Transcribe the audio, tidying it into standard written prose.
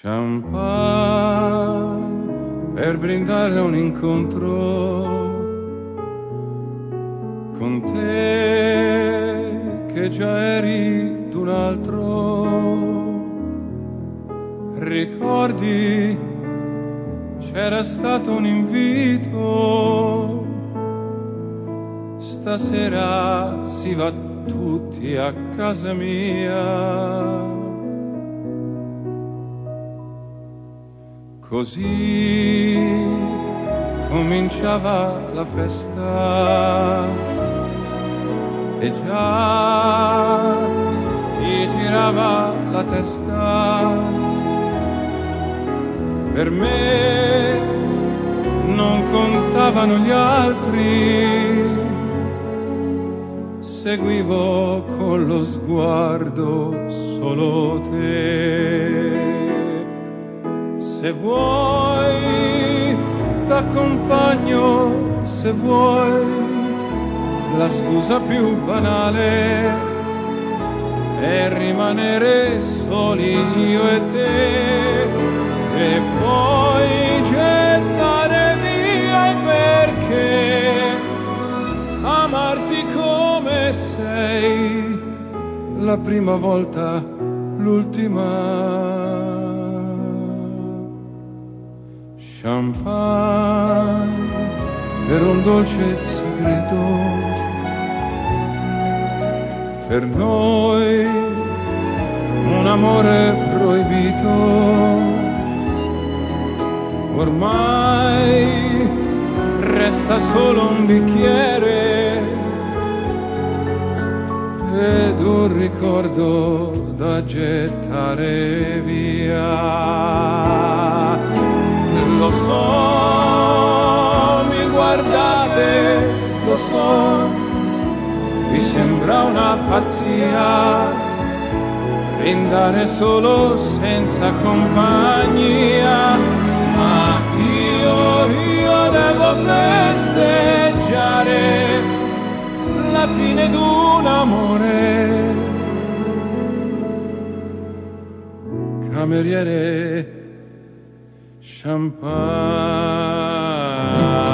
Champagne per brindare a un incontro con te che già eri d'un altro. Ricordi, c'era stato un invito, stasera si va tutti a casa mia. Così cominciava la festa e già ti girava la testa. Per me non contavano gli altri, seguivo con lo sguardo solo te. Se vuoi t'accompagno, se vuoi la scusa più banale è rimanere soli io e te, e poi gettare via il perché, amarti come sei, la prima volta, l'ultima. Champagne per un dolce segreto, per noi un amore proibito. Ormai resta solo un bicchiere ed un ricordo da gettare via. Lo so, mi guardate, lo so, vi sembra una pazzia brindare solo senza compagnia, ma io devo festeggiare la fine d'un amore. Cameriere, champagne.